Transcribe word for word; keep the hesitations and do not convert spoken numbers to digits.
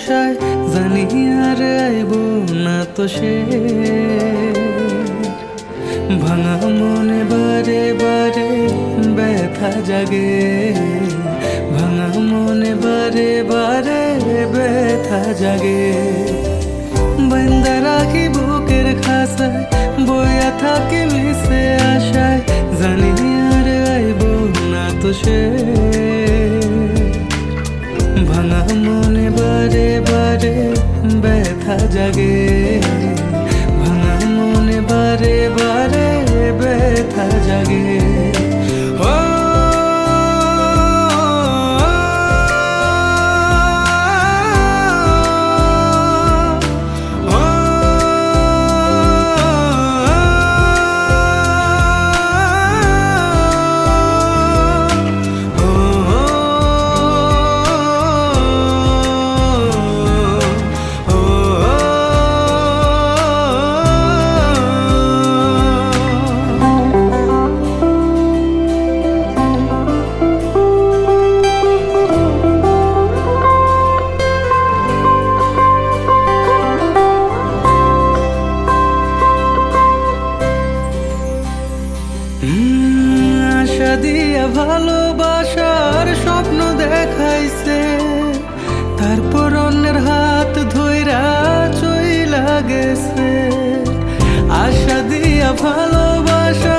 আশায় জানি আর আইব না তো সে। ভাঙা মনে বারে বারে ব্যথা জাগে, ভাঙা মনে বারে বারে ব্যথা জাগে। বান্দা রাখি বুকের খাসায় বইয়া থাকি মিশে আশায় জানি আর আইব না তো সে। ভাঙা মনে বারে বারে ব্যথা জাগে, ভাঙা মনে বারে বারে ব্যথা জাগে। আশা দিয়া ভালোবাসার স্বপ্ন দেখাইছে, তারপর অন্যের হাত ধইরা চইলা গেছে। আশা দিয়া ভালোবাসা